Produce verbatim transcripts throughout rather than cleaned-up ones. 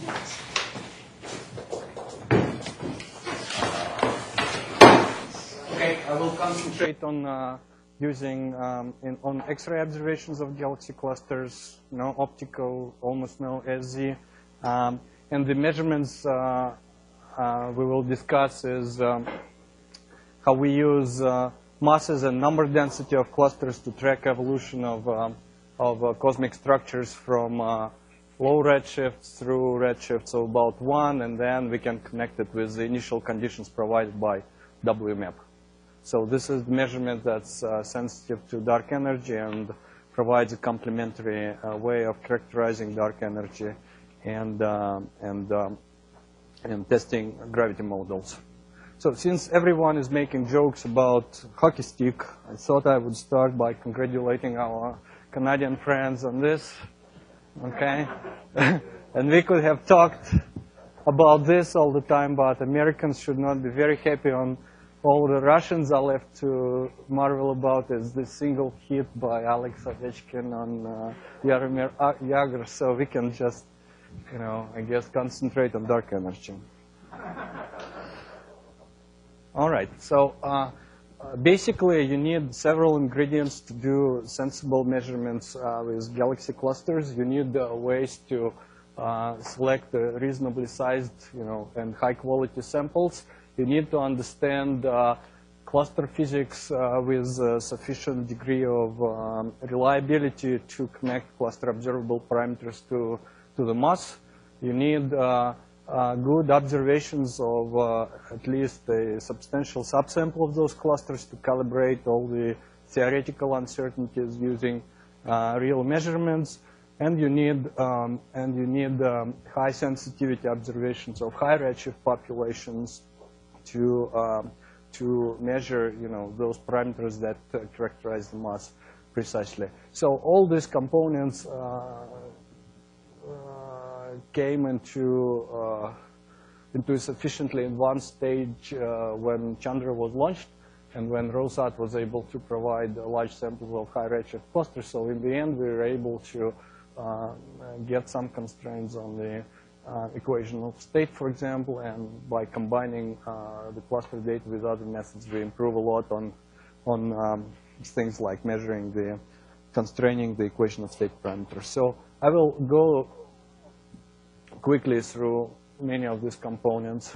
Okay, I will concentrate on uh, using um, in, on X-ray observations of galaxy clusters, no optical, almost no S Z, um, and the measurements uh, uh, we will discuss is um, how we use uh, masses and number density of clusters to track evolution of um, of uh, cosmic structures from uh, low redshifts through redshifts of about one, and then we can connect it with the initial conditions provided by W map. So this is the measurement that's uh, sensitive to dark energy and provides a complementary uh, way of characterizing dark energy and uh, and um, and testing gravity models. So since everyone is making jokes about hockey stick, I thought I would start by congratulating our Canadian friends on this. Okay, and we could have talked about this all the time, but Americans should not be very happy on. All the Russians are left to marvel about is the single hit by Alex Ovechkin on uh, Jaromir Jagr, so we can just, you know, I guess concentrate on dark energy. All right, so uh, uh, basically you need several ingredients to do sensible measurements uh, with galaxy clusters. You need uh, ways to uh, select uh, reasonably sized, you know, and high quality samples. You need to understand uh, cluster physics uh, with a sufficient degree of um, reliability to connect cluster observable parameters to, to the mass. You need uh, uh, good observations of uh, at least a substantial subsample of those clusters to calibrate all the theoretical uncertainties using uh, real measurements. And you need, um, and you need um, high sensitivity observations of high redshift populations to um, to measure, you know, those parameters that uh, characterize the mass precisely. So all these components uh, uh, came into uh, into a sufficiently advanced stage uh, when Chandra was launched, and when ROSAT was able to provide large samples of high redshift clusters. So in the end, we were able to uh, get some constraints on the Uh, equation of state, for example, and by combining uh, the cluster data with other methods, we improve a lot on on um, things like measuring the constraining the equation of state parameters. So I will go quickly through many of these components,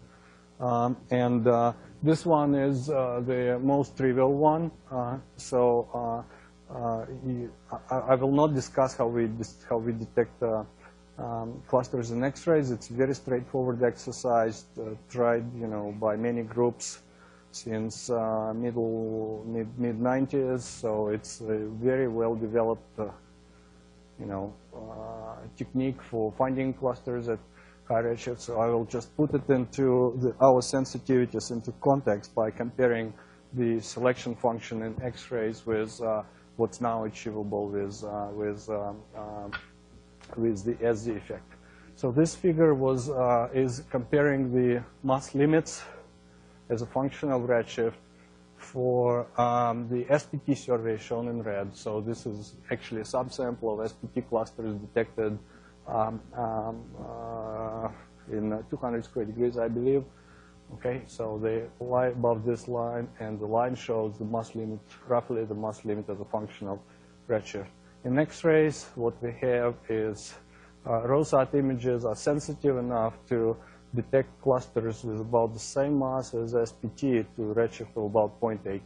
um, and uh, this one is uh, the most trivial one. Uh, so uh, uh, I, I will not discuss how we how we detect. Uh, Um, clusters in X-rays. It's a very straightforward exercise, uh, tried, you know, by many groups since uh, middle mid mid nineties. So it's a very well developed, uh, you know, uh, technique for finding clusters at high redshift. So I will just put it into the, our sensitivities into context by comparing the selection function in X-rays with uh, what's now achievable with uh, with um, uh, with the S Z effect. So this figure was uh, is comparing the mass limits as a function of redshift for um, the S P T survey shown in red. So this is actually a subsample of S P T clusters detected um, um, uh, in two hundred square degrees, I believe. Okay, so they lie above this line, and the line shows the mass limit, roughly the mass limit as a function of redshift. In X-rays, what we have is uh, ROSAT images are sensitive enough to detect clusters with about the same mass as S P T to redshift of about zero point eight.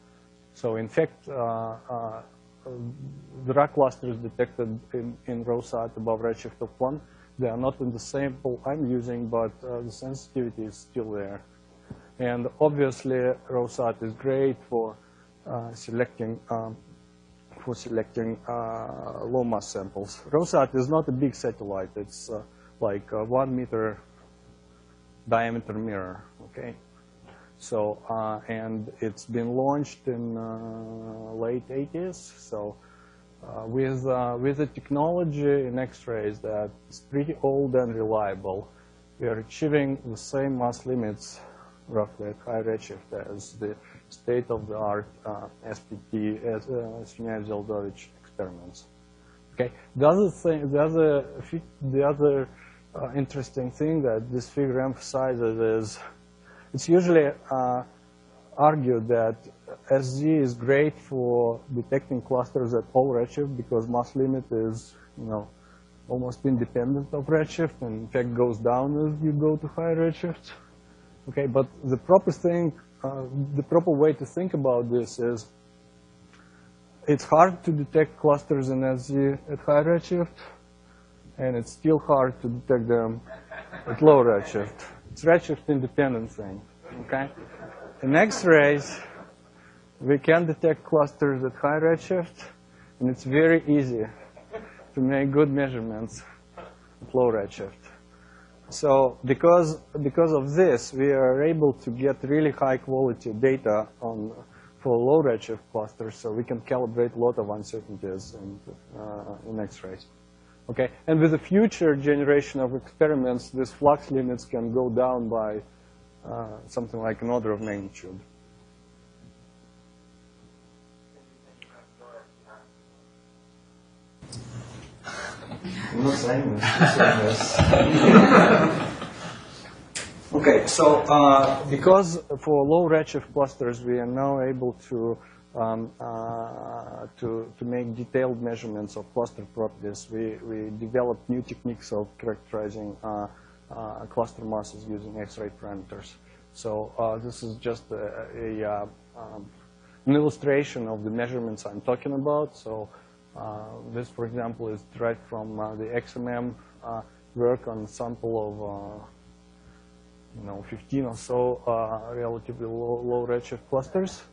So in fact, uh, uh, there are clusters detected in, in ROSAT above redshift of one. They are not in the sample I'm using, but uh, the sensitivity is still there. And obviously, ROSAT is great for uh, selecting um, for selecting uh, low mass samples. ROSAT is not a big satellite. It's uh, like a one meter diameter mirror, okay? So, uh, and it's been launched in uh, late eighties. So uh, with, uh, with the technology in X-rays that's pretty old and reliable, we are achieving the same mass limits roughly at high redshift as the state-of-the-art uh, S P T, as uh, Svinyaev-Zeldovich experiments. Okay. The other thing, the other, the other uh, interesting thing that this figure emphasizes is it's usually uh, argued that S Z is great for detecting clusters at all redshift because mass limit is, you know, almost independent of redshift and in fact goes down as you go to higher redshift. Okay, but the proper thing, uh, the proper way to think about this is it's hard to detect clusters in S Z at high redshift, and it's still hard to detect them at low redshift. It's redshift independent thing, okay? In X-rays, we can detect clusters at high redshift, and it's very easy to make good measurements at low redshift. So because, because of this, we are able to get really high quality data on, for low redshift clusters, so we can calibrate a lot of uncertainties in, uh, in X-rays. Okay, and with the future generation of experiments, these flux limits can go down by uh, something like an order of magnitude. I'm not saying this. Okay, so uh, because for low redshift clusters, we are now able to um, uh, to to make detailed measurements of cluster properties. We we developed new techniques of characterizing uh, uh, cluster masses using X-ray parameters. So uh, this is just a, a uh, um, an illustration of the measurements I'm talking about. So. Uh, this, for example, is derived from uh, the X M M uh, work on a sample of, uh, you know, fifteen or so uh, relatively low, low redshift clusters.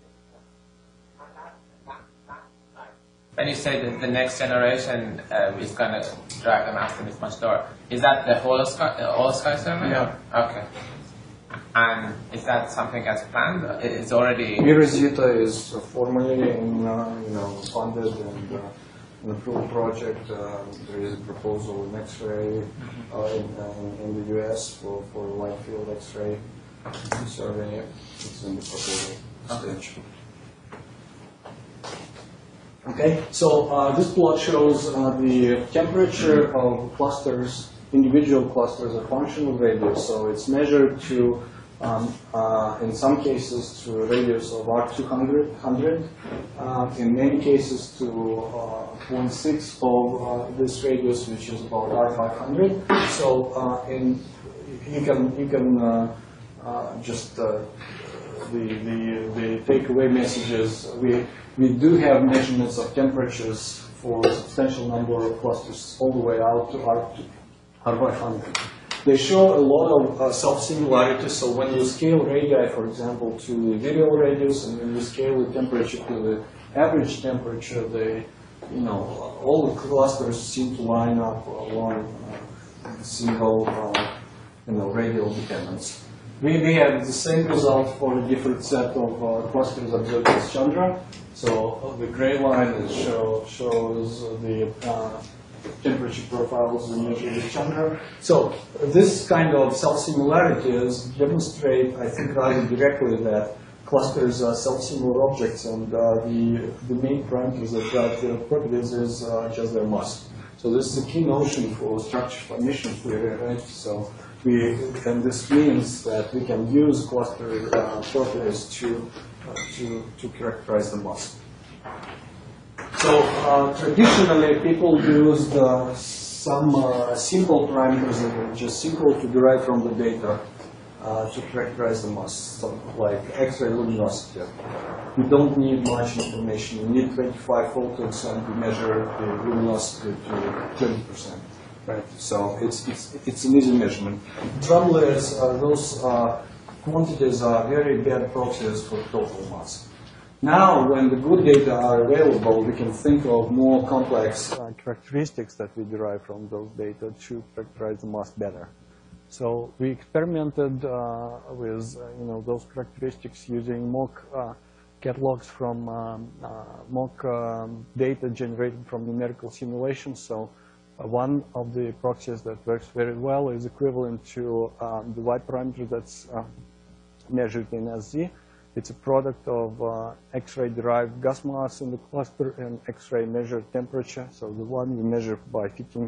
When you say that the next generation um, is going to drive the mass limit much lower, is that the whole sky, uh, all sky survey? Yeah. Okay. And is that something that's planned? It's already. eROSITA is formally in, uh, you know, funded and. Uh, an approved project. Uh, there is a proposal in X-ray uh, in, uh, in the U S for, for light field X-ray survey. It's in the proposal stage. Okay, so uh, this plot shows uh, the temperature of clusters, individual clusters, a function of radius. So it's measured to Um, uh, in some cases to a radius of R two hundred, uh, in many cases to uh, zero point six of uh, this radius, which is about R five hundred. So uh, in, you can, you can uh, uh, just, uh, the, the, the takeaway messages, we, we do have measurements of temperatures for a substantial number of clusters all the way out to R five hundred. They show a lot of uh, self-similarities. So when you scale radii, for example, to the virial radius, and when you scale the temperature to the average temperature, they, you know, all the clusters seem to line up along uh, single, uh, you know, radial dependence. We, we have the same result for a different set of uh, clusters observed as Chandra. So uh, the gray line is show, shows the uh, temperature profiles we measure with Chandra. So this kind of self-similarities demonstrate, I think, rather directly that clusters are self-similar objects, and uh, the, the main parameters that drive their properties is uh, just their mass. So this is a key notion for structure formation theory, right? So we, and this means that we can use cluster uh, properties to, uh, to, to characterize the mass. So uh, traditionally, people used uh, some uh, simple parameters that are just simple to derive from the data uh, to characterize the mass, so like X-ray luminosity. You don't need much information. You need twenty-five photons, and you measure the luminosity to twenty percent. Right. So it's it's it's an easy measurement. The trouble is uh, those uh, quantities are very bad proxies for total mass. Now, when the good data are available, we can think of more complex uh, characteristics that we derive from those data to characterize the mass better. So we experimented uh, with uh, you know, those characteristics using mock uh, catalogs from um, uh, mock um, data generated from numerical simulations. So uh, one of the proxies that works very well is equivalent to um, the Y parameter that's uh, measured in S Z. It's a product of uh, X-ray derived gas mass in the cluster and X-ray measured temperature. So the one we measure by fitting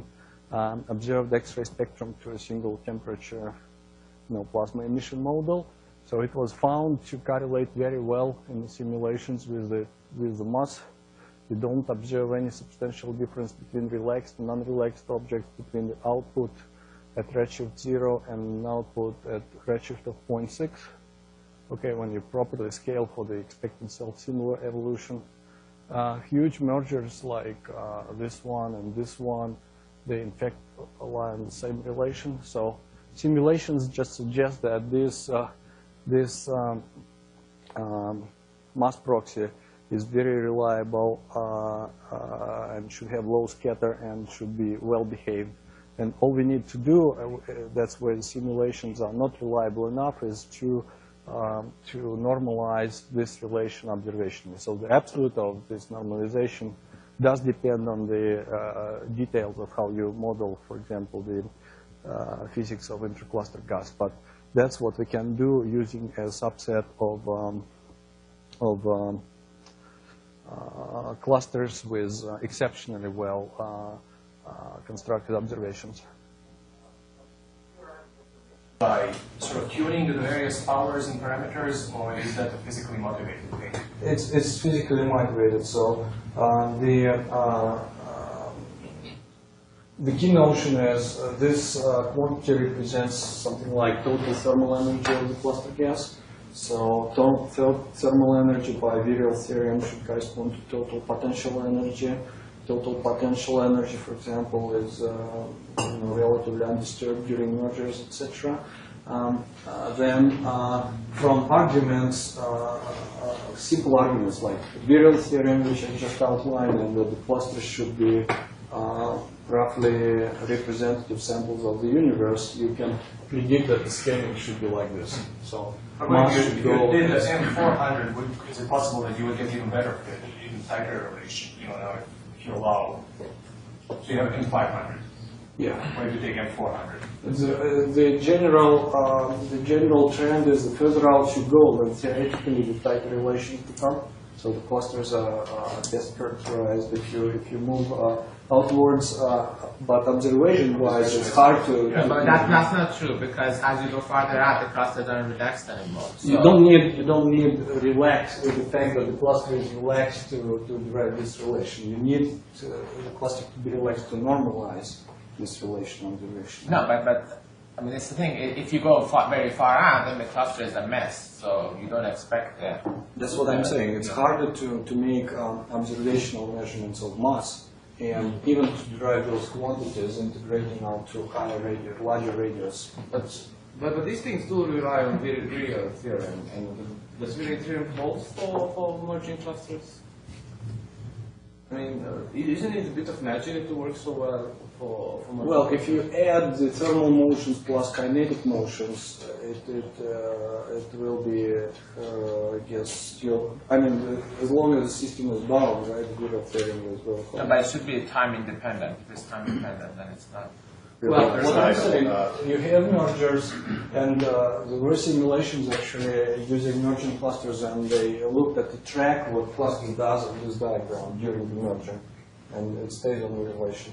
um, observed X-ray spectrum to a single temperature, you know, plasma emission model. So it was found to correlate very well in the simulations with the with the mass. You don't observe any substantial difference between relaxed and non-relaxed objects, between the output at redshift zero and output at redshift of zero point six. Okay, when you properly scale for the expected self-similar evolution. Uh, huge mergers like uh, this one and this one, they in fact lie in the same relation. So simulations just suggest that this, uh, this um, um, mass proxy is very reliable uh, uh, and should have low scatter and should be well behaved. And all we need to do, uh, that's where the simulations are not reliable enough, is to um, to normalize this relation observationally. So the absolute of this normalization does depend on the uh, details of how you model, for example, the uh, physics of intercluster gas. But that's what we can do using a subset of um, of um, uh, clusters with uh, exceptionally well uh, uh, constructed observations. By sort of tuning to the various powers and parameters, or is that a physically motivated thing? It's it's physically motivated. So uh, the uh, uh, the key notion is uh, this uh, quantity represents something like total thermal energy of the cluster gas. So total thermal energy by virial theorem should correspond to total potential energy. Total potential energy, for example, is uh, you know, relatively undisturbed during mergers, et cetera. Um, uh, then, uh, from arguments, uh, uh, simple arguments like virial theorem, which I just outlined, and that the clusters should be uh, roughly representative samples of the universe, you can predict that the scaling should be like this. So, mass If should you go. did the M four hundred, would, is it possible that you would get even better, even tighter relation? You know, if you allow, so you have M five hundred. Yeah. Or if you take M four hundred. The, uh, the general uh, the general trend is the further out you go, then theoretically the tighter relations become. So the clusters are uh, best characterized if you if you move uh, outwards. Uh, but observation-wise, it's hard to. Yeah, but that, that's not true, because as you go farther out, the clusters aren't relaxed anymore. So You don't need you don't need relax with the fact that the cluster is relaxed to to derive this relation. You need to, the cluster to be relaxed to normalize this relation observation. No, but, but I mean, it's the thing. i- If you go far, very far out, then the cluster is a mess. So you don't expect that. That's what I'm saying. It's harder to, to make um, observational measurements of mass, and even to derive those quantities, integrating out to higher radius, larger radius. That's, But, but these things do rely on virial theorem, and does virial theorem hold for, for merging clusters? I mean, uh, isn't it a bit of magic that it works so well for, for merging well, if clusters? you add the thermal motions plus kinetic motions, it it, uh, it will be, uh, I guess, still. I mean, the, as long as the system is bound, right? The virial theorem is well. No, but it should be time independent. If it's time dependent, then it's not. Well, There's what no I'm idea. saying, you have mergers, and uh, there were simulations actually using merging clusters, and they looked at the track what cluster does on this diagram during the merger, and it stays on the relation.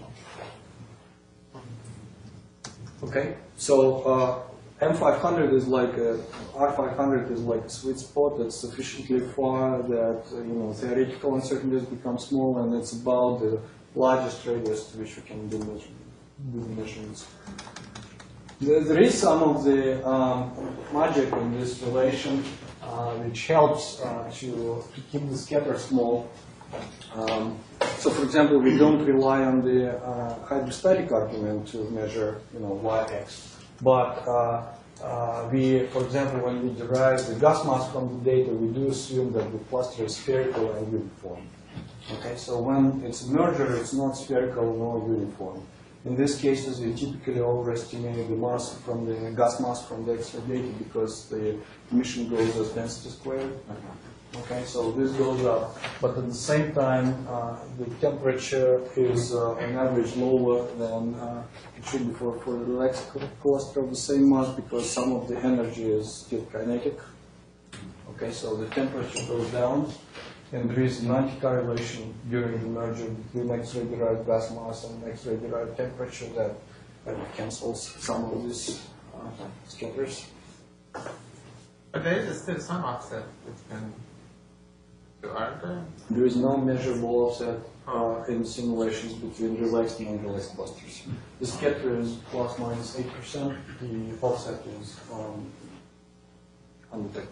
Okay, so uh, M five hundred is like a, R five hundred is like a sweet spot that's sufficiently far that uh, you know theoretical uncertainties become small, and it's about the largest radius to which we can do measurements. Do measurements. There, there is some of the um, magic in this relation, uh, which helps uh, to, to keep the scatter small. Um, so, for example, we don't rely on the uh, hydrostatic argument to measure, you know, y-x. But uh, uh, we, for example, when we derive the gas mass from the data, we do assume that the cluster is spherical and uniform. Okay, so when it's a merger, it's not spherical nor uniform. In these cases, we typically overestimate the mass from the gas mass from the X-ray data because the emission goes as density squared. Okay, so this goes up, but at the same time, uh, the temperature is uh, on average lower than uh, it should be for, for the relaxed cluster of the same mass because some of the energy is still kinetic. Okay, so the temperature goes down. and there is an anti-correlation during the merger between X-ray derived gas mass and X-ray derived temperature that uh, cancels some of these uh, scatters. But there is still some offset between two, aren't there? There is no measurable offset uh, in simulations between relaxed and unrelaxed clusters. The scatter is plus minus eight percent. The offset is um, undetected.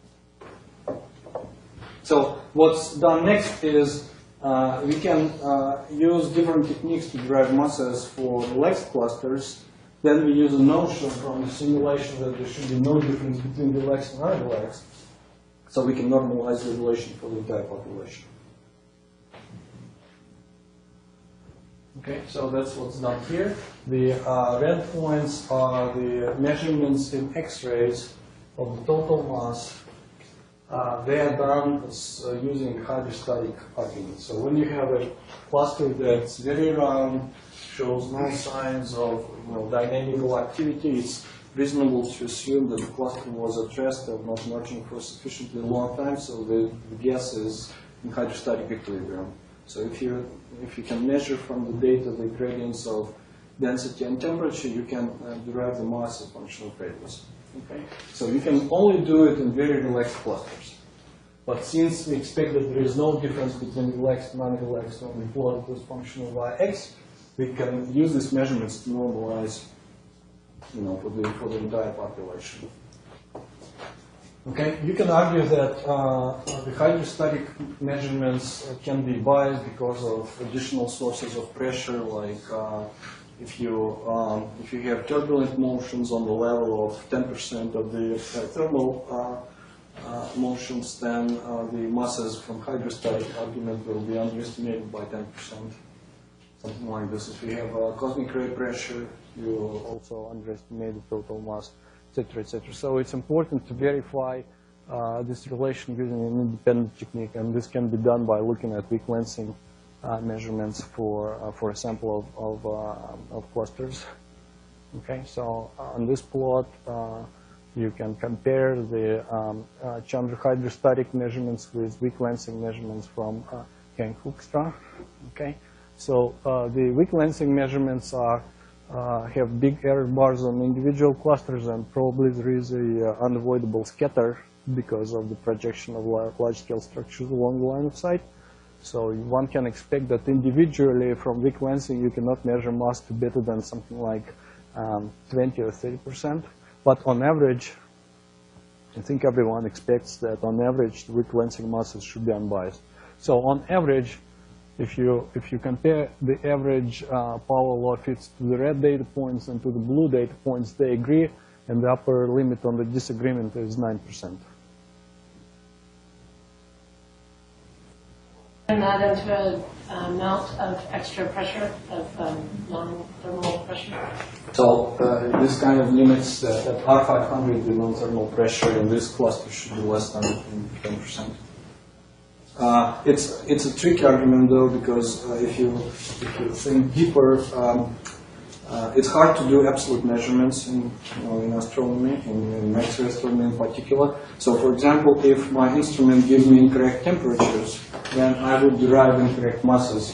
So what's done next is uh, we can uh, use different techniques to derive masses for relaxed clusters. Then we use a notion from the simulation that there should be no difference between relaxed and unrelaxed. So we can normalize the relation for the entire population. Okay, so that's what's done here. The uh, red points are the measurements in X-rays of the total mass. Uh, they are done uh, using hydrostatic arguments. So when you have a cluster that's very round, shows no signs of you know, dynamical activity, it's reasonable to assume that the cluster was at rest and not merging for a sufficiently long time, so the gas is in hydrostatic equilibrium. So if you, if you can measure from the data the gradients of density and temperature, you can uh, derive the mass as a function of radius. Okay? So you can only do it in very relaxed clusters. But since we expect that there is no difference between relaxed and unrelaxed when we plot this function of Yx, we can use these measurements to normalize you know, for, the, for the entire population. Okay, you can argue that uh, the hydrostatic measurements can be biased because of additional sources of pressure, like uh, if you um, if you have turbulent motions on the level of ten percent of the uh, thermal uh, uh, motions, then uh, the masses from hydrostatic argument will be underestimated by ten percent, something like this. If you have uh, cosmic ray pressure, you will also underestimate the total mass, et cetera, et cetera. So it's important to verify uh, this relation using an independent technique, and this can be done by looking at weak lensing uh, measurements for uh, for a sample of of, uh, of clusters. Okay, so on this plot, uh, you can compare the um, uh, Chandra hydrostatic measurements with weak lensing measurements from uh, Henk Hoekstra. Okay, so uh, the weak lensing measurements are Uh, have big error bars on individual clusters, and probably there is a uh, unavoidable scatter because of the projection of large-scale structures along the line of sight. So one can expect that individually from weak lensing you cannot measure mass to better than something like um, twenty or thirty percent. But on average, I think everyone expects that on average the weak lensing masses should be unbiased. So on average, If you, if you compare the average uh, power law fits to the red data points and to the blue data points, they agree, and the upper limit on the disagreement is nine percent. Turn that into an amount of extra pressure, of um, non-thermal pressure? So uh, this kind of limits that at R five hundred, the non-thermal pressure in this cluster should be less than ten percent. Uh, it's it's a tricky argument though, because uh, if you if you think deeper, um, uh, it's hard to do absolute measurements in you know, in astronomy, in, in X-ray astronomy in particular. So, for example, if my instrument gives me incorrect temperatures, then I would derive incorrect masses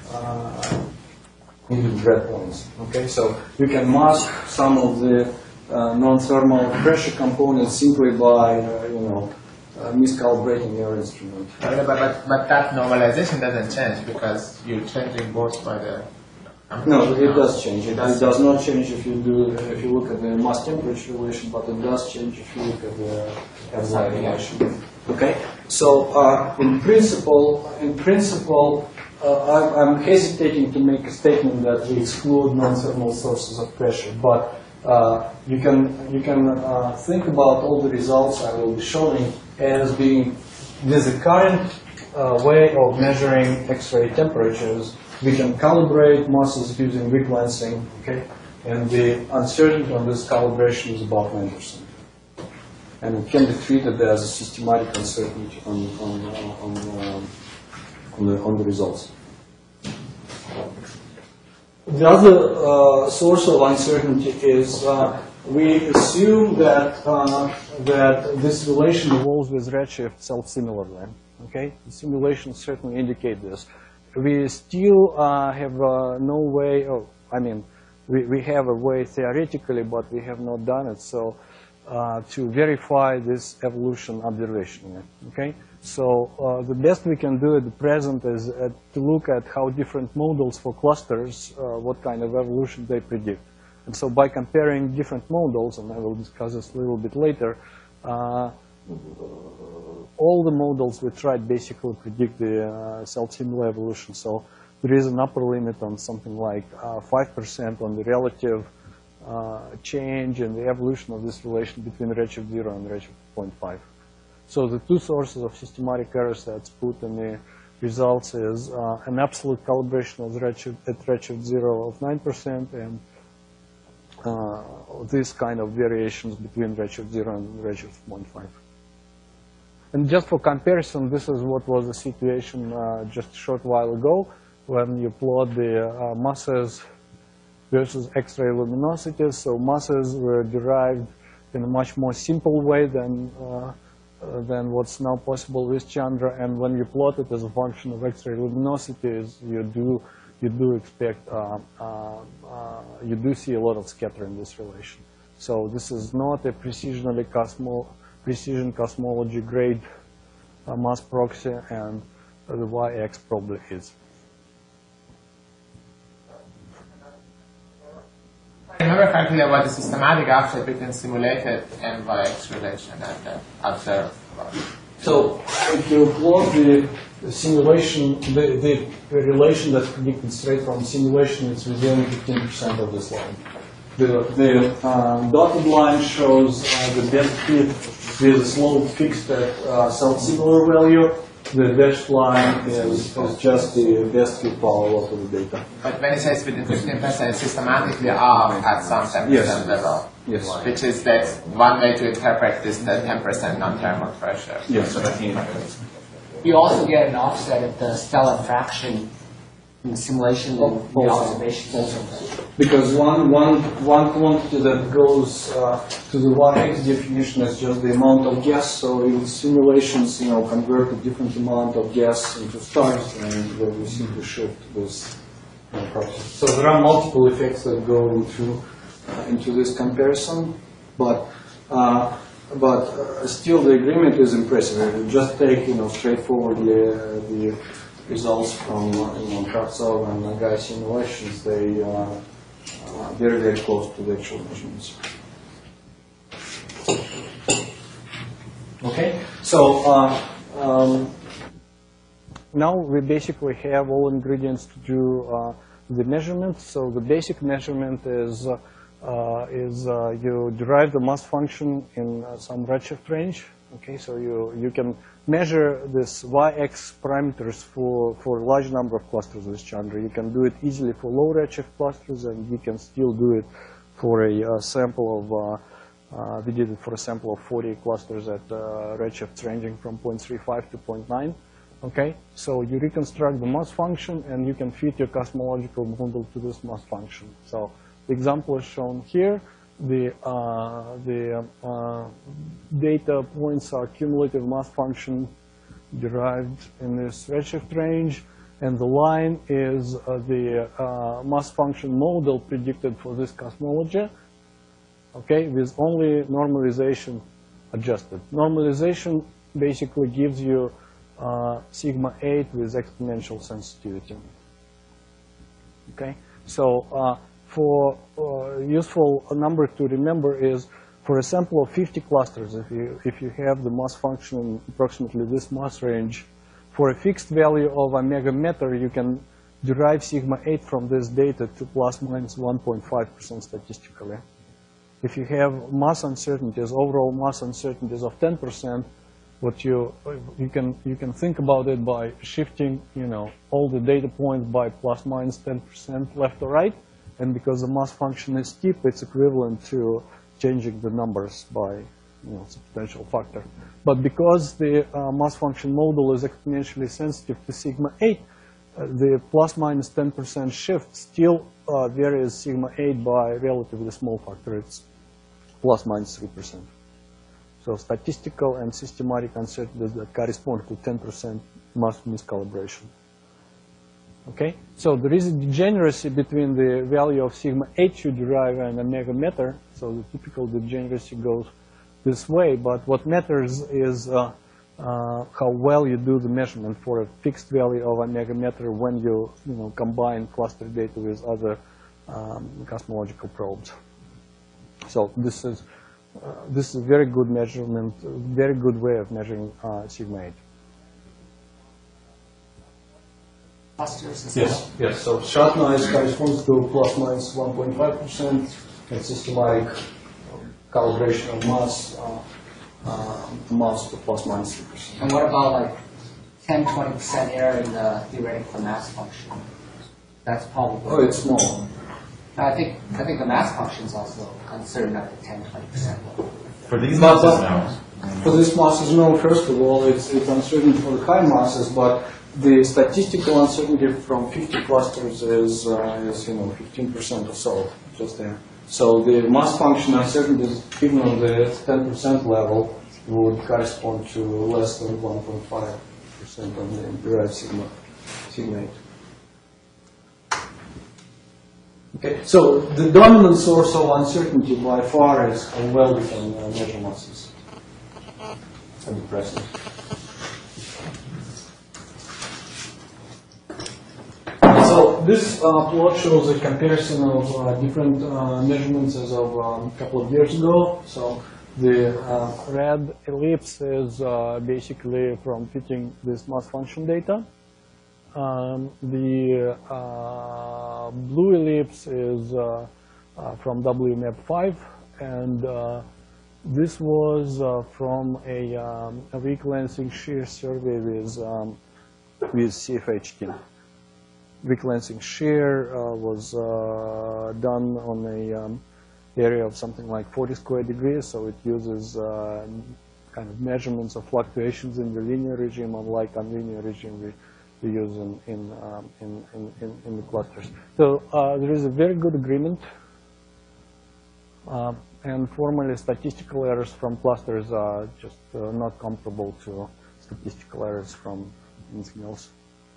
uh, in the red points. Okay, so you can mask some of the uh, non-thermal pressure components simply by uh, you know. Uh, miscalibrating your instrument. But, but, but that normalization doesn't change because you're changing both by the... No, it does change. It, it does not change if you do if you look at the mass temperature relation, but it does change if you look at the F-line relation. Okay. So uh, in principle, in principle, uh, I'm, I'm hesitating to make a statement that we exclude non-thermal sources of pressure, but uh, you can you can uh, think about all the results I will be showing as being with the current uh, way of measuring X-ray temperatures. We can calibrate masses using weak lensing, okay, and the uncertainty on this calibration is about nine percent, and it can be treated as a systematic uncertainty on on uh, on, uh, on the on the results. The other uh, source of uncertainty is uh, we assume that uh, that this relation evolves with redshift self-similarly. Okay, the simulations certainly indicate this. We still uh, have uh, no way of, I mean, we, we have a way theoretically, but we have not done it, so uh, to verify this evolution observation. Okay, so uh, the best we can do at the present is uh, to look at how different models for clusters, uh, what kind of evolution they predict. And so by comparing different models, and I will discuss this a little bit later, uh, all the models we tried basically predict the uh, self-similar evolution. So there is an upper limit on something like uh, five percent on the relative uh, change in the evolution of this relation between redshift zero and redshift zero point five. So the two sources of systematic errors that's put in the results is uh, an absolute calibration of the redshift, at redshift zero of nine percent and uh, this kind of variations between redshift zero and redshift zero point five. And just for comparison, this is what was the situation uh, just a short while ago when you plot the uh, masses versus X-ray luminosities. So masses were derived in a much more simple way than uh, uh, than what's now possible with Chandra. And when you plot it as a function of X-ray luminosities, you do you do expect uh, uh, uh, you do see a lot of scatter in this relation. So this is not a precisionally cosmo. precision cosmology grade uh, mass proxy, and uh, the Y X probably is. I remember correctly about the systematic offset between simulated and Y X relation and the observed. So if you plot the, the simulation, the, the relation that's predicted straight from simulation, it's within fifteen percent of this line. The, the um, dotted line shows uh, the best fit with a slope fixed at uh, self-similar value. The dashed line is, is just the best fit power lot of the data. But when it says within fifteen percent, it's systematically off at some ten percent Yes. level. Yes. Which is that one way to interpret this, the ten percent non-thermal pressure. Yes. You also get an offset at the stellar fraction in the simulation and the Also. observation. Because one, one, one quantity that goes uh, to the Y X definition is just the amount of gas. So in simulations, you know, convert a different amount of gas into stars, and then you simply shift this uh, process. So there are multiple effects that go into uh, into this comparison, but uh, but uh, still the agreement is impressive. You just take, you know, straightforwardly uh, the results from uh, you know Kravtsov and Nagai simulations. They uh, uh, very very close to the actual measurements. Okay, so uh, um, now we basically have all ingredients to do uh, the measurement. So the basic measurement is uh, uh, is uh, you derive the mass function in uh, some redshift range. Okay, so you you can measure this Y X parameters for, for a large number of clusters with Chandra. You can do it easily for low redshift clusters, and you can still do it for a uh, sample of, uh, uh, we did it for a sample of forty clusters at uh, redshifts ranging from zero point three five to zero point nine. Okay, so you reconstruct the mass function, and you can fit your cosmological model to this mass function. So the example is shown here. The, uh, the uh, data points are cumulative mass function derived in this redshift range, and the line is uh, the uh, mass function model predicted for this cosmology, okay, with only normalization adjusted. Normalization basically gives you uh, sigma eight with exponential sensitivity. Okay, so uh, for uh, useful number to remember is for a sample of fifty clusters, if you, if you have the mass function in approximately this mass range, for a fixed value of a megameter, you can derive sigma eight from this data to plus minus one point five percent statistically. If you have mass uncertainties, overall mass uncertainties of ten percent, what you, you, can, you can think about it by shifting, you know, all the data points by plus minus ten percent left or right. And because the mass function is steep, it's equivalent to changing the numbers by, you know, substantial factor. But because the uh, mass function model is exponentially sensitive to sigma eight, uh, the plus minus ten percent shift still uh, varies sigma eight by a relatively small factor. It's plus minus three percent. So statistical and systematic uncertainties that correspond to ten percent mass miscalibration. Okay, so there is a degeneracy between the value of sigma eight you derive and omega meter. So the typical degeneracy goes this way, but what matters is uh, uh, how well you do the measurement for a fixed value of omega meter when you, you know, combine cluster data with other um, cosmological probes. So this is uh, this is a very good measurement, very good way of measuring uh, sigma eight. Clusters as Yes, yes. So shot noise corresponds to plus minus one point five percent, and systematic calibration of mass uh, uh, amounts to plus minus three percent. And what about like ten, twenty percent error in the theoretical mass function? That's probably. Oh, it's small. No, I think I think the mass function is also uncertain at the ten, twenty percent level. For these But- masses but now. For this masses, no. First of all, it's, it's uncertain for the high masses, but the statistical uncertainty from fifty clusters is, uh, is you know, fifteen percent or so, just there. So the mass function uncertainty, even on the ten percent level, would correspond to less than one point five percent of the derived sigma, sigma eight. Okay, so the dominant source of uncertainty by far is how well we can uh, measure masses at the present. So this uh, plot shows a comparison of uh, different uh, measurements as of um, a couple of years ago. So The uh, red ellipse is uh, basically from fitting this mass function data. Um, the uh, blue ellipse is uh, uh, from W map five, and uh, this was uh, from a, um, a weak lensing shear survey with, um, with C F H team. Weak lensing shear uh, was uh, done on a um, area of something like forty square degrees, so it uses uh, kind of measurements of fluctuations in the linear regime, unlike nonlinear regime we, we use in in, um, in, in, in in the clusters. So uh, there is a very good agreement, uh, and formally statistical errors from clusters are just uh, not comparable to statistical errors from anything else.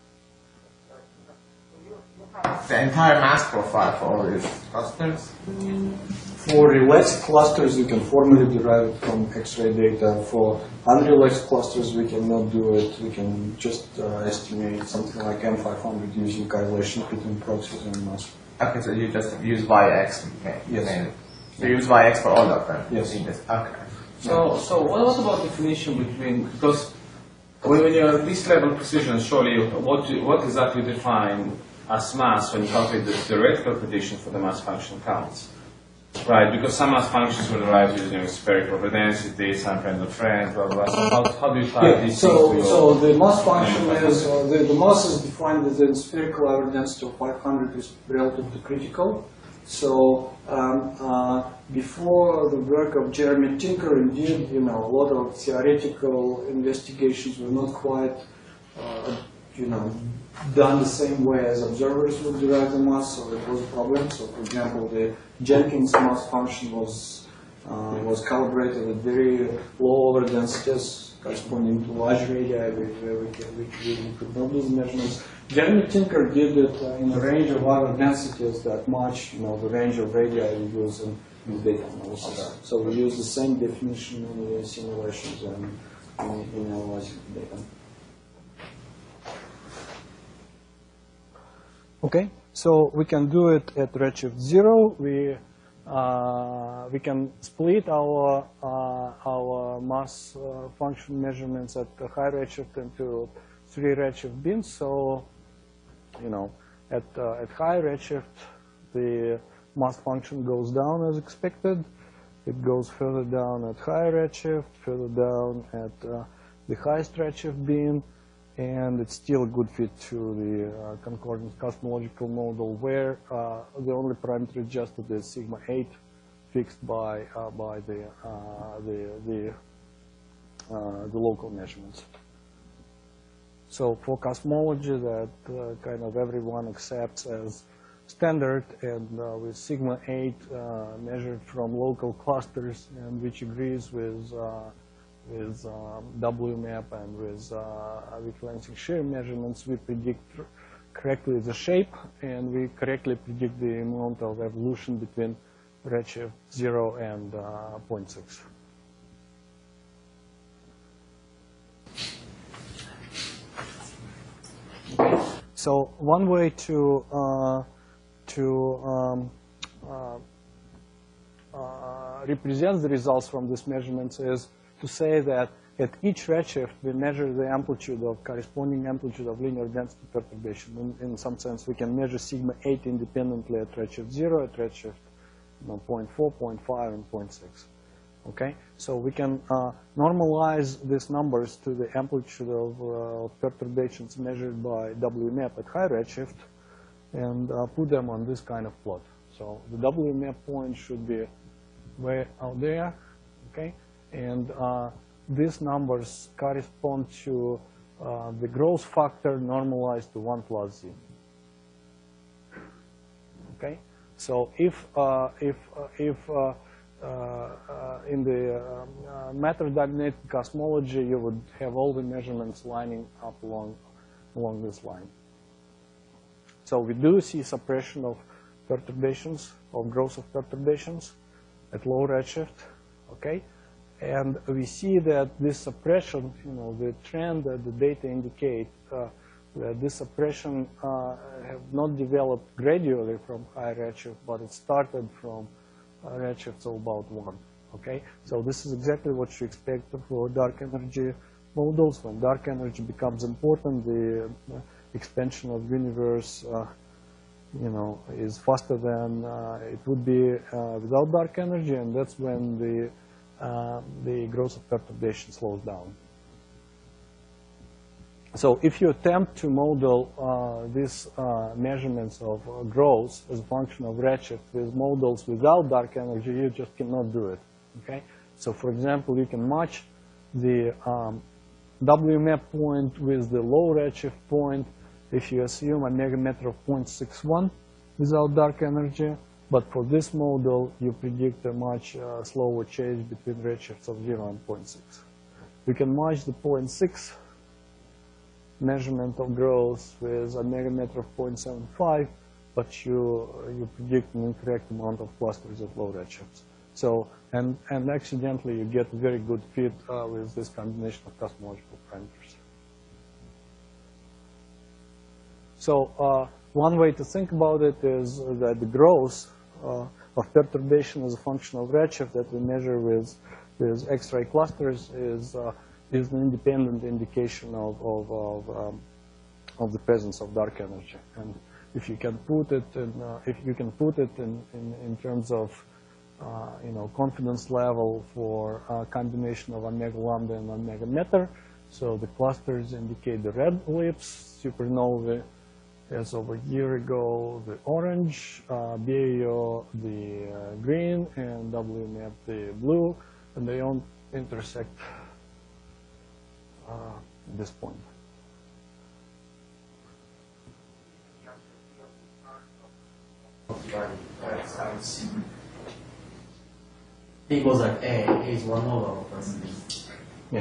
The entire mass profile for all these clusters? for relaxed clusters, you can formally derive it from X-ray data. For unrelaxed clusters, we cannot do it. We can just uh, estimate something like M five hundred using correlation between proxies and mass. Okay, so you just use Y X okay, Yes. mainly. So you use Y X for all of them? Yes. In this. Okay. So, so what, what about definition between, because when, when you're at this level of precision, surely what, do- what exactly you define as mass when you calculate the theoretical prediction for the mass function counts? Right, because some mass functions were derived using spherical density, some friend of friend, blah, blah, blah. So how, how do you tie Yeah, these so, things to so your... the mass function is, uh, the, the mass is defined within spherical average density of five hundred is relative to critical. So um, uh, before the work of Jeremy Tinker, indeed, you know, a lot of theoretical investigations were not quite, uh, you know, done the same way as observers would derive the mass, so it was a problem. So, for example, the Jenkins mass function was uh, was calibrated at very low over densities corresponding to large radii, where we, can, we, we could not do the measurements. Jeremy Tinker did it uh, in a range of other densities that match, you know, the range of radii we use in, in data analysis. So we use the same definition in the simulations and in, in analyzing the data. Okay, so we can do it at redshift zero. We uh, we can split our uh, our mass uh, function measurements at the high redshift into three redshift bins. So, you know, at uh, at high redshift, the mass function goes down as expected. It goes further down at high redshift, further down at uh, the highest redshift bin. And it's still a good fit to the uh, concordance cosmological model, where uh, the only parameter adjusted is sigma eight, fixed by uh, by the uh, the the, uh, the local measurements. So for cosmology, that uh, kind of everyone accepts as standard, and uh, with sigma eight uh, measured from local clusters, and which agrees with uh, with um, W map and with uh, weak Lansing shear measurements, we predict correctly the shape, and we correctly predict the amount of evolution between redshift zero and uh, zero point six. So one way to uh, to um, uh, uh, represent the results from these measurements is to say that at each redshift we measure the amplitude of corresponding amplitude of linear density perturbation. In, in some sense, we can measure sigma eight independently at redshift zero, at redshift you know, zero point four, zero point five, and zero point six. Okay, so we can uh, normalize these numbers to the amplitude of uh, perturbations measured by W map at high redshift, and uh, put them on this kind of plot. So the W map point should be way out there, okay, and uh, these numbers correspond to uh, the growth factor normalized to one plus z. Okay, so if uh, if uh, if uh, Uh, uh, in the uh, uh, matter-dominated cosmology, you would have all the measurements lining up along, along this line. So we do see suppression of perturbations, of growth of perturbations at low redshift, okay? And we see that this suppression, you know, the trend that the data indicate, uh, that this suppression uh, have not developed gradually from high redshift, but it started from Uh, redshifts of about one. Okay, so this is exactly what you expect for dark energy models. When dark energy becomes important, the uh, expansion of the universe, uh, you know, is faster than uh, it would be uh, without dark energy, and that's when the uh, the growth of perturbation slows down. So if you attempt to model uh, these uh, measurements of uh, growth as a function of redshift with models without dark energy, you just cannot do it. Okay? So for example, you can match the um, W map point with the low redshift point if you assume a megameter of zero point six one without dark energy. But for this model, you predict a much uh, slower change between redshifts of zero and zero point six. You can match the zero point six measurement of growth with a megameter of zero point seven five, but you you predict an incorrect amount of clusters at low redshifts. So and and accidentally you get a very good fit uh, with this combination of cosmological parameters. So uh, one way to think about it is that the growth uh, of perturbation as a function of redshift that we measure with with X-ray clusters is uh, is an independent indication of, of, of, um, of the presence of dark energy. And if you can put it in, uh, if you can put it in, in, in terms of, uh, you know, confidence level for a combination of omega lambda and omega meter, so the clusters indicate the red ellipse, supernovae as over a year ago, the orange, uh, B A O the uh, green, and W map the blue, and they don't intersect Uh, at this point. B equals like A, A is one over. Yeah.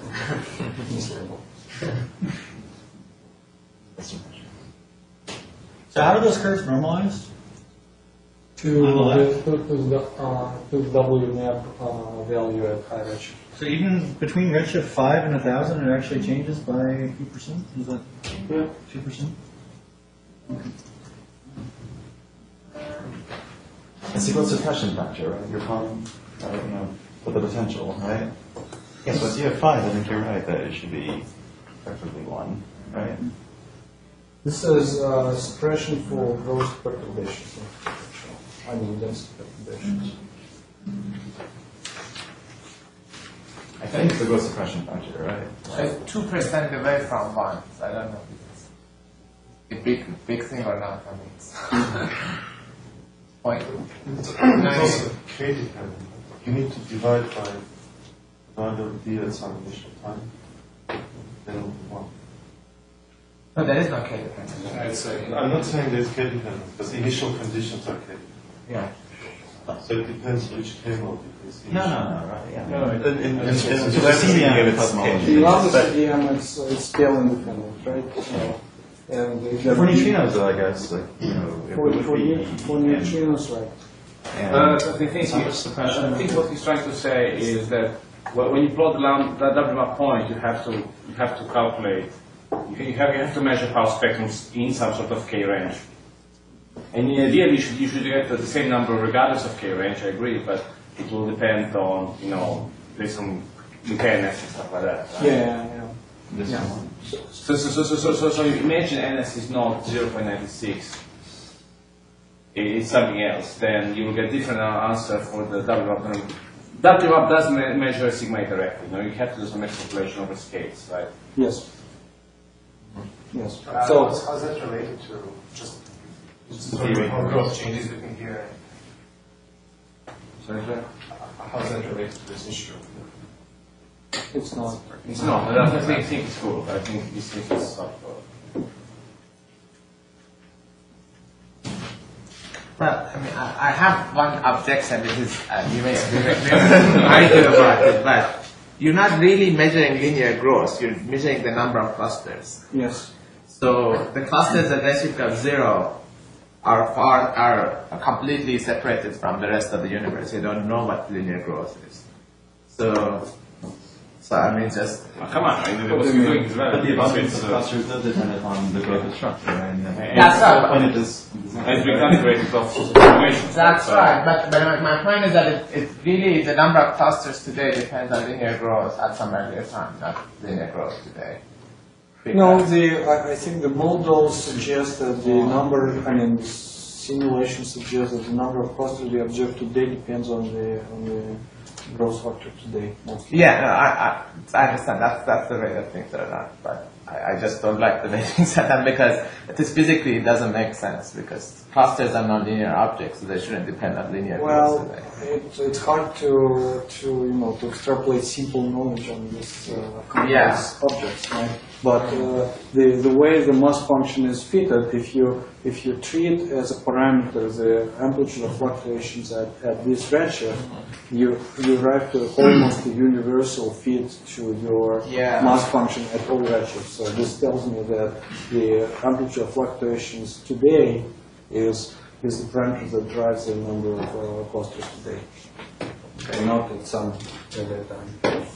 So how do those curves normalize? To, On the left? to, to the uh, to W map uh, value at high redshift. So even between redshift five and a thousand, it actually changes by a few percent? Is that Yeah. two percent? It's equal suppression factor, right? You're calling, uh, you know, for the potential, right? Yes. So if you have five, I think you're right that it should be effectively one, right? This is uh, suppression for growth perturbations. I mean density perturbations. I think it's the growth suppression factor, right? So it's two percent away from one. So I don't know if it's a big, big thing or not. I mean, it's point. It's also K dependent. You need to divide by the value of d at some initial time, then it will be one. No, there is no K dependence. I'd say. I'm not saying there's K dependence, because the initial conditions are K. Yeah. So it depends which table. Because No, no, no, right, yeah. No, in, in, in, in, It's- in it's- the C D M, it's The lambda but C D M, it's, it's scale independent, right? So, and the- for neutrinos, I guess, like, you know, it For, would for, be. neu- for neutrinos, right? and- Uh, the thing is, I think what he's trying to say is that wh- when you plot the lam- the W map point, you have to you have to calculate. You can- you have you have to measure how spectrum's in some sort of K range. And ideally, you should you should get the same number regardless of K range. I agree, but it will depend on you know there's some mechanics and stuff like that. Right? Yeah, yeah. This Yeah. one. So so so so so so, so you imagine N S is not zero point nine six. It's something else. Then you will get different answer for the W map. W map does me- measure sigma directly. You know, you have to do some extrapolation over scales, right? Yes. Yes. Uh, So, how's, how's that related to just sort of how growth changes between here? Sorry, sir? How's that related to this issue? it's not. It's not. I don't think, think it's cool. I think this thing is software. Well, I mean, I, I have one objection. This is uh, you may you may, you may argue about it, but you're not really measuring linear growth. You're measuring the number of clusters. Yes. So the clusters at redshift of zero are far are completely separated from the rest of the universe. You don't know what linear growth is. So, so I mean, just Oh, come on, I mean, what you're doing is But the very abundance it's, of uh, clusters does depend on the growth of structure, right? And, and That's right. When it is. It's become great of situation. that's right. But but my, my point is that it, it really the number of clusters today depends on linear growth at some earlier time, not linear growth today. No, Because- the, I, I think the models suggest that the number, I mean, the simulation suggests that the number of clusters we observe today depends on the, on the growth factor today, mostly. Yeah, no, I, I, I understand. That's that's the way that things are done. But I, I just don't like the way things are done because it is physically it doesn't make sense because clusters are non-linear objects, so they shouldn't depend on linear Well, growth today. it, it's hard to, to, you know, to extrapolate simple knowledge on these uh, complex Yeah. objects, right? But uh, the, the way the mass function is fitted, if you, if you treat as a parameter the amplitude of fluctuations at, at this redshift, you, you arrive to almost a universal fit to your Yeah. mass function at all redshifts. So this tells me that the amplitude of fluctuations today is is the parameter that drives the number of uh, clusters today, and not at some other time.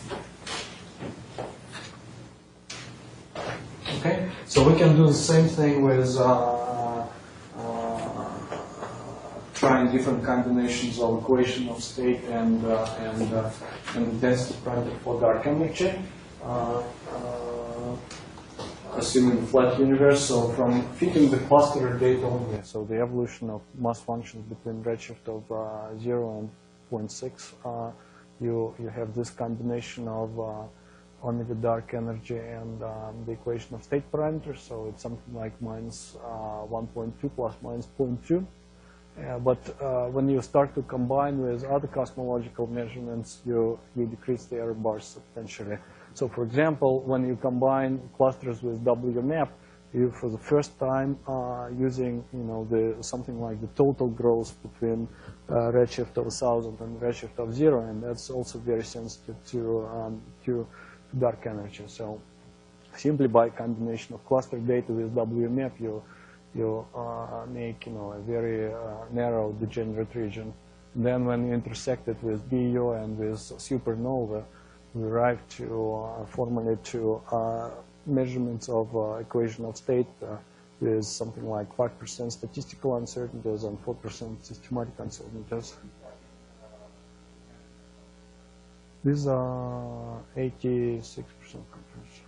Okay, so we can do the same thing with uh, uh, trying different combinations of equation of state and uh, and uh, and the density parameter for dark energy. Uh, uh, assuming flat universe, so from fitting the cluster data only. So the evolution of mass functions between redshift of uh, zero and zero point six, uh, you you have this combination of uh, only the dark energy and um, the equation of state parameters. So it's something like minus uh, one point two plus minus zero point two. Uh, but uh, when you start to combine with other cosmological measurements, you you decrease the error bars substantially. So, for example, when you combine clusters with W map, you, for the first time, uh, using you know the something like the total growth between uh, redshift of one thousand and redshift of zero, and that's also very sensitive to um, to, to dark energy. So, simply by combination of cluster data with W map, you you uh, make you know a very uh, narrow degenerate region. And then, when you intersect it with B U and with supernova, we arrive to uh, formulate to uh, measurements of uh, equation of state uh, with something like five percent statistical uncertainties and four percent systematic uncertainties. These are eighty-six percent confidence.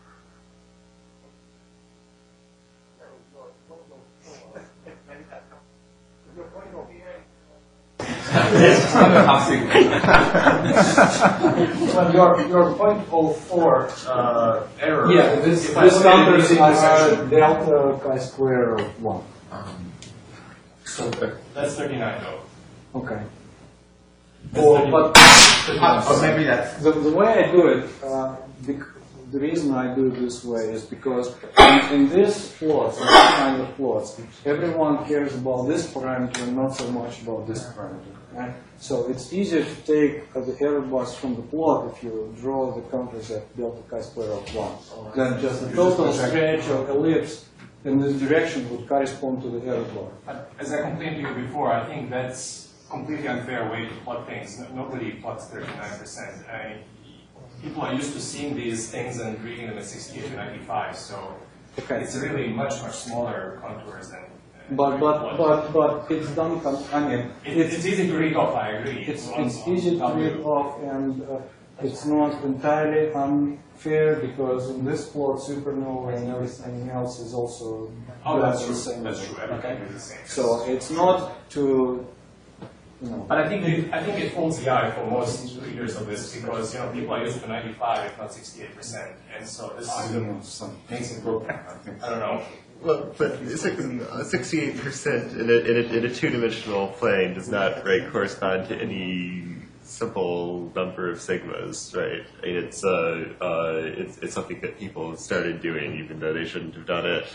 Well, your, your point oh four uh, error. Yeah, this, if I this look at number the is intersection- delta chi square of one. So that's thirty-nine though. Okay. That's Or, thirty- but Or maybe that's the, the way I do it, uh, bec- the reason I do it this way is because in, in this plots, in this kind of plots, everyone cares about this parameter and not so much about this parameter. Right? So it's easier to take uh, the error bars from the plot if you draw the counters at delta chi square of one, than just the total stretch or ellipse in this direction would correspond to the error bar. As I complained to you before, I think that's completely unfair way to plot things. No, nobody plots thirty-nine percent. I mean, people are used to seeing these things and reading them at sixty-eight to ninety-five, so okay. It's really much, much smaller contours than. But but but but it's done. I mean, it, it's, it's easy to read off. I agree. It's on, it's on easy to W. read off, and uh, it's not entirely unfair because in this plot, supernova and everything else is also Oh, that's the true. same. That's true. Everything Okay. is the same. So it's not to. You know. But I think it, I think it holds the eye for most readers of this because you know people are used to ninety-five, if not sixty-eight percent, and so this is makes it look. I don't know. Well, but sixty-eight percent in a, in a, in a two-dimensional plane does not, right, correspond to any simple number of sigmas, right? I mean, it's, uh, uh, it's, it's something that people started doing even though they shouldn't have done it.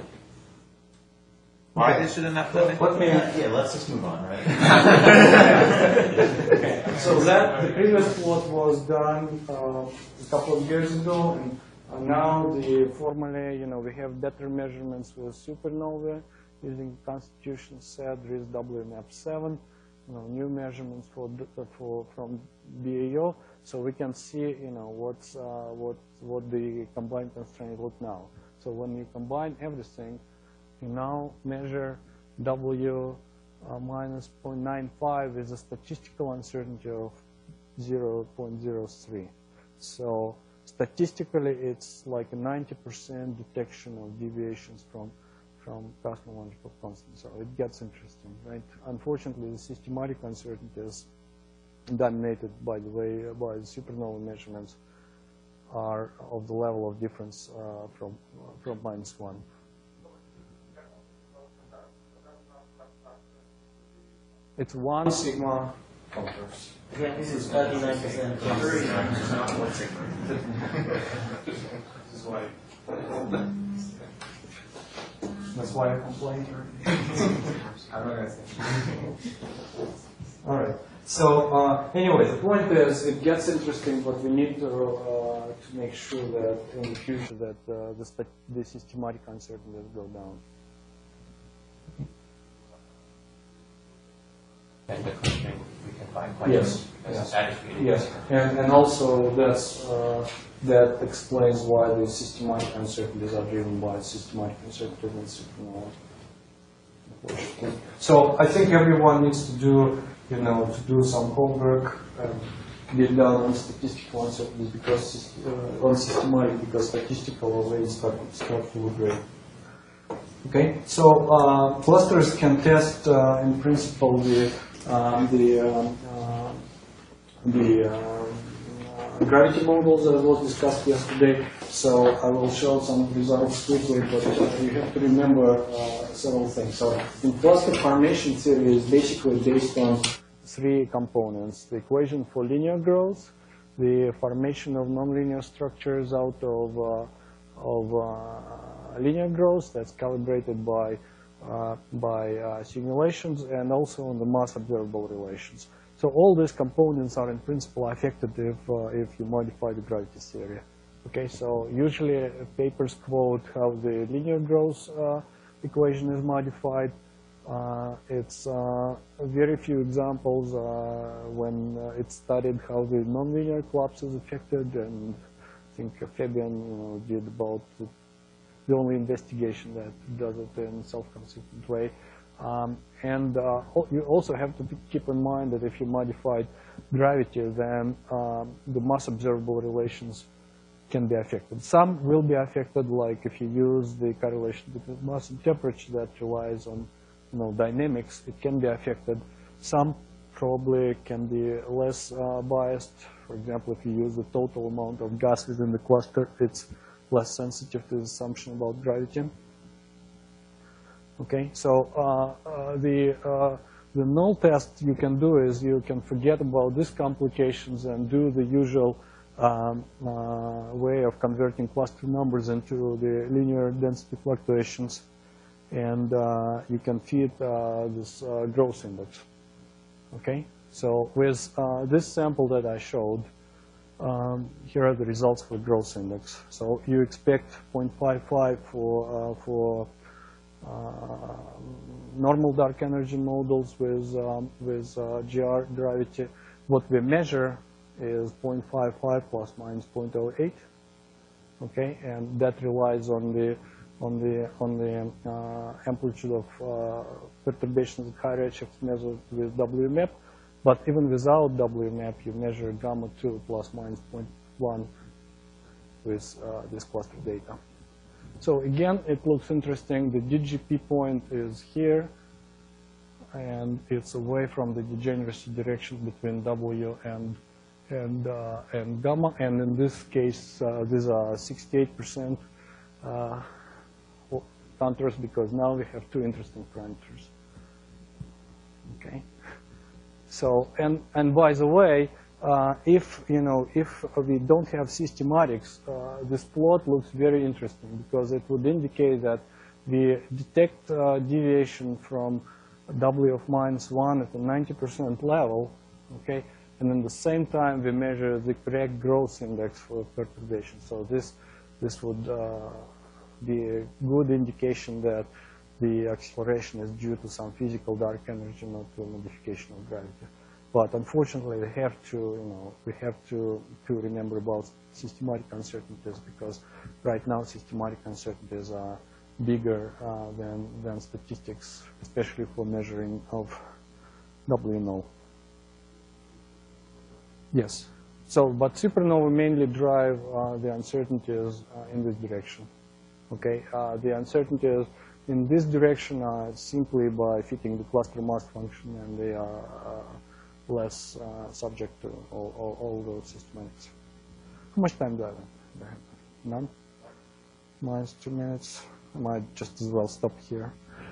Why they shouldn't have done it? Let me, yeah, let's just move on, right? Okay. So that the previous plot was done uh, a couple of years ago, and uh, now the Formally, you know, we have better measurements with supernova using constitution set, R I S W and F seven. You know, new measurements for for from B A O, so we can see, you know, what's uh, what what the combined constraint look now. So when you combine everything, you now measure W uh, minus zero point nine five is a statistical uncertainty of zero point zero three. So statistically, it's like a ninety percent detection of deviations from from cosmological constant. So it gets interesting, right? Unfortunately, the systematic uncertainty is dominated by the way by the supernova measurements are of the level of difference uh, from uh, from minus one. It's one sigma contours. Again, this is thirty-nine percent. thirty-nine percent one sigma. This is why. That's why I complained. I'm not gonna say. All right. So uh, anyway, the point is, it gets interesting, but we need to uh, to make sure that in the future that uh, the, spe the systematic uncertainties go down. And the constraint we can find quite Yes. yes. Yes. Yes. And and also that's uh, that explains why the systematic uncertainties are driven by systematic uncertainties in supernova. So I think everyone needs to do, you know, to do some homework and get down on statistical uncertainties because uh, on systematic because statistical already start start to look great. Okay, so uh, clusters can test uh, in principle the um, the um, uh, the uh, uh, gravity models that was discussed yesterday. So I will show some results quickly, but uh, you have to remember uh, several things. So in cluster formation theory is basically based on three components: the equation for linear growth, the formation of nonlinear structures out of uh, of uh, linear growth that's calibrated by uh, by uh, simulations, and also on the mass observable relations. So all these components are in principle affected if uh, if you modify the gravity theory. Okay, so usually uh, papers quote how the linear growth uh, equation is modified. Uh, it's uh, very few examples uh, when uh, it's studied how the nonlinear collapse is affected, and I think Fabian you know, did about the, the only investigation that does it in a self-consistent way. Um, and uh, you also have to keep in mind that if you modified gravity, then um, the mass observable relations can be affected. Some will be affected, like if you use the correlation between mass and temperature that relies on you know, dynamics, it can be affected. Some probably can be less uh, biased. For example, if you use the total amount of gas within the cluster, it's less sensitive to the assumption about gravity. Okay, so uh, uh, the uh, the null test you can do is you can forget about these complications and do the usual um, uh, way of converting cluster numbers into the linear density fluctuations, and uh, you can feed uh, this uh, growth index. Okay, so with uh, this sample that I showed, um, here are the results for growth index. So you expect zero point five five for uh, for uh, normal dark energy models with um, with uh, G R derivative. What we measure is zero point five five plus minus zero point zero eight. Okay, and that relies on the on the on the uh, amplitude of uh, perturbations at high redshifts measured with W map. But even without W map, you measure gamma two plus minus zero point one with uh, this cluster data. So again, it looks interesting. The D G P point is here, and it's away from the degeneracy direction between W and and uh, and gamma. And in this case, uh, these are sixty-eight percent uh, counters, because now we have two interesting parameters. Okay. So, and, and by the way, uh, if, you know, if we don't have systematics, uh, this plot looks very interesting, because it would indicate that we detect uh, deviation from W of minus one at a ninety percent level, okay, and at the same time we measure the correct growth index for perturbation. So this, this would uh, be a good indication that the acceleration is due to some physical dark energy, not to a modification of gravity. But unfortunately, we have to, you know, we have to to remember about systematic uncertainties, because right now systematic uncertainties are bigger uh, than than statistics, especially for measuring of W null. Yes. So, but supernovae mainly drive uh, the uncertainties uh, in this direction. Okay. Uh, the uncertainties in this direction are simply by fitting the cluster mass function, and they are uh, less uh, subject to all, all, all those systematics. How much time do I have? None? Minus two minutes. I might just as well stop here.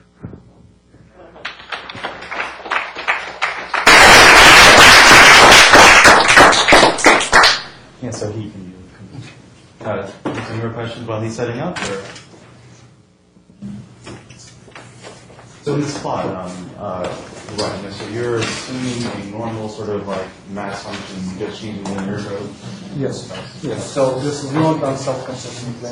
Yeah, so he can uh, some more questions while he's setting up, or? So in this plot, um, uh, right, so you're assuming a normal sort of like mass function just using linear growth? Yes. Yes. So this is not done self-consistently.